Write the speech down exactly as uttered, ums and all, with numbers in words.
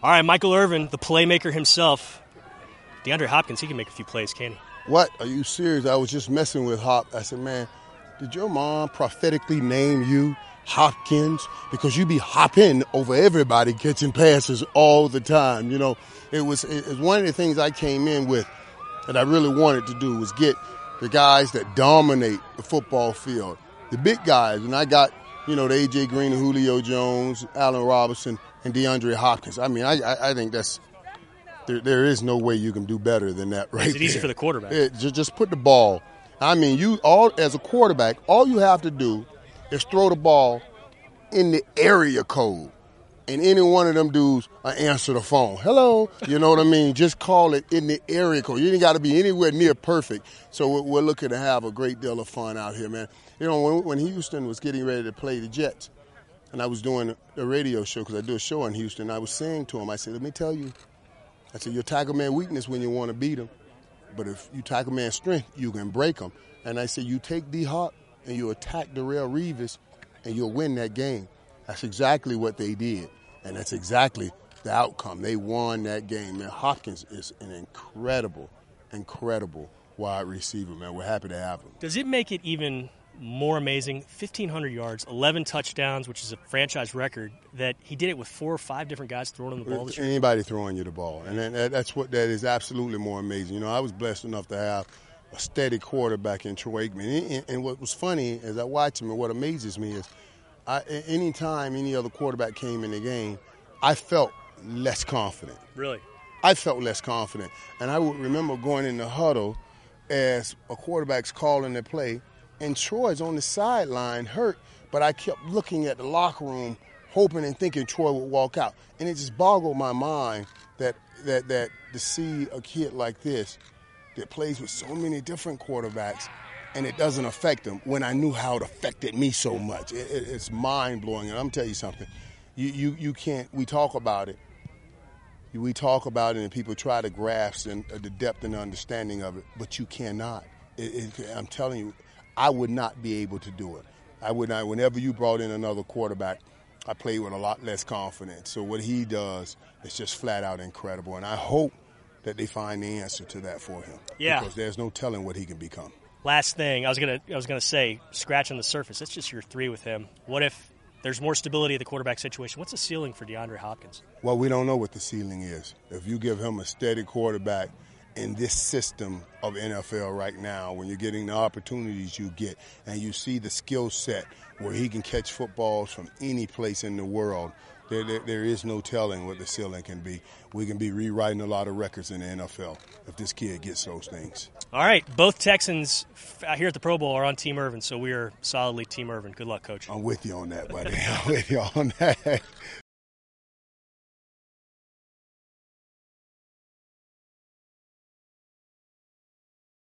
All right, Michael Irvin, the playmaker himself. DeAndre Hopkins, he can make a few plays, can he? What? Are you serious? I was just messing with Hop. I said, man, did your mom prophetically name you Hopkins? Because you be hopping over everybody catching passes all the time. You know, it was, it was one of the things I came in with that I really wanted to do was get the guys that dominate the football field, the big guys. And I got, you know, the A J Green, Julio Jones, Allen Robinson, and DeAndre Hopkins. I mean, I, I, I think that's there, there is no way you can do better than that right Is it easy there. for the quarterback? It, just, just put the ball. I mean, you all as a quarterback, all you have to do is throw the ball in the area code. And any one of them dudes will answer the phone. Hello, you know what I mean? Just call it in the area code. You ain't got to be anywhere near perfect. So we're, we're looking to have a great deal of fun out here, man. You know, when, when Houston was getting ready to play the Jets, and I was doing a radio show because I do a show in Houston, I was saying to him, I said, let me tell you, I said, you tackle man weakness when you want to beat him, but if you tackle man strength, you can break him. And I said, you take D-Hop and you attack Darrelle Revis, and you'll win that game. That's exactly what they did, and that's exactly the outcome. They won that game, man. Hopkins is an incredible, incredible wide receiver, man. We're happy to have him. Does it make it even more amazing, fifteen hundred yards, eleven touchdowns, which is a franchise record, that he did it with four or five different guys throwing him the ball? Anybody throwing you the ball. And that, that's what that is absolutely more amazing. You know, I was blessed enough to have a steady quarterback in Troy Aikman. And, and what was funny as I watch him and what amazes me is I, any time any other quarterback came in the game, I felt less confident. Really? I felt less confident. And I would remember going in the huddle as a quarterback's calling the play, and Troy's on the sideline hurt, but I kept looking at the locker room, hoping and thinking Troy would walk out. And it just boggled my mind that that that to see a kid like this that plays with so many different quarterbacks and it doesn't affect him when I knew how it affected me so much. It, it, it's mind-blowing. And I'm telling you something. You, you, you can't – we talk about it. We talk about it and people try to grasp and, uh, the depth and understanding of it, but you cannot. It, it, I'm telling you, I would not be able to do it. I would not. Whenever you brought in another quarterback, I played with a lot less confidence. So what he does is just flat out incredible. And I hope that they find the answer to that for him. Yeah. Because there's no telling what he can become. Last thing, I was gonna I was gonna say, scratching the surface. It's just your three with him. What if there's more stability at the quarterback situation? What's the ceiling for DeAndre Hopkins? Well, we don't know what the ceiling is. If you give him a steady quarterback in this system of N F L right now, when you're getting the opportunities you get and you see the skill set where he can catch footballs from any place in the world, there, there, there is no telling what the ceiling can be. We can be rewriting a lot of records in the N F L if this kid gets those things. All right, both Texans here at the Pro Bowl are on Team Irvin, so we are solidly Team Irvin. Good luck, Coach. I'm with you on that, buddy. I'm with you on that.